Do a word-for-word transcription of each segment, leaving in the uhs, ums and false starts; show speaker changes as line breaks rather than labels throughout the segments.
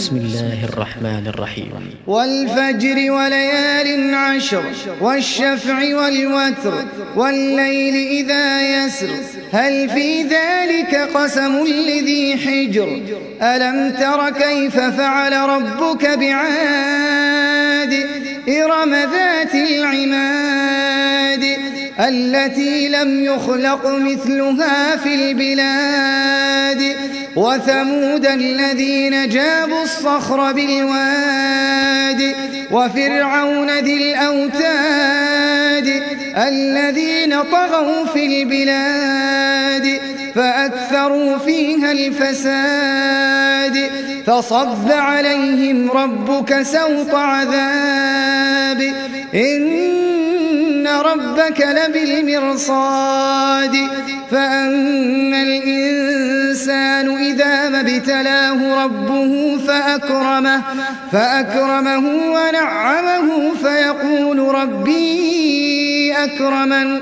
بسم الله الرحمن الرحيم.
والفجر وليال عشر والشفع والوتر والليل إذا يسر هل في ذلك قسم لذي حجر ألم تر كيف فعل ربك بعاد إرم ذات العماد التي لم يخلق مثلها في البلاد وثمود الذين جابوا الصخر بالواد وفرعون ذي الأوتاد الذين طغوا في البلاد فأكثروا فيها الفساد فصب عليهم ربك سوط عذاب إن ربك لبالمرصاد فأما الإنسان إذا ما ابتلاه ربه فأكرمه, فأكرمه ونعمه فيقول ربي أكرمن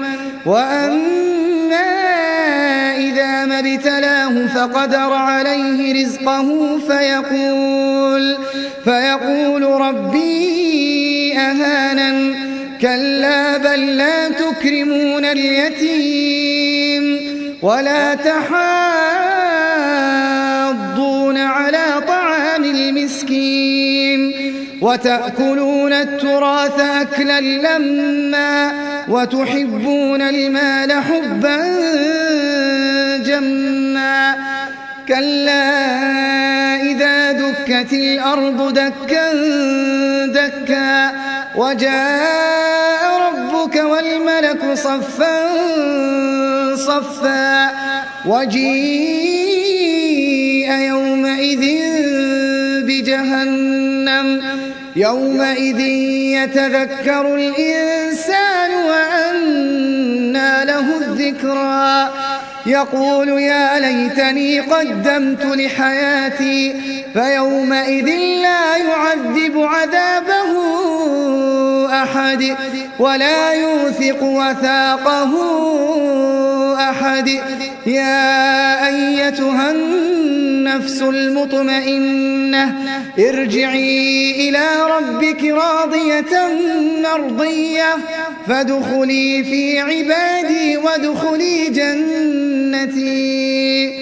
وأما إذا ما ابتلاه فقدر عليه رزقه فيقول, فيقول ربي أهانن كلا بل لا تكرمون اليتيم ولا تحاضون على طعام المسكين وتأكلون التراث أكلا لما وتحبون المال حبا جما كلا إذا دكت الأرض دكا دكا وجاء ربك والملك صفا صفا وجيء يومئذ بجهنم يومئذ يتذكر الإنسان وأنى له الذكرى يقول يا ليتني قدمت لحياتي فيومئذ لا يعذب عذابه أحد ولا يوثق وثاقه أحد يا أيتها النفس المطمئنة ارجعي إلى ربك راضية مرضية فادخلي في عبادي وادخلي جنتي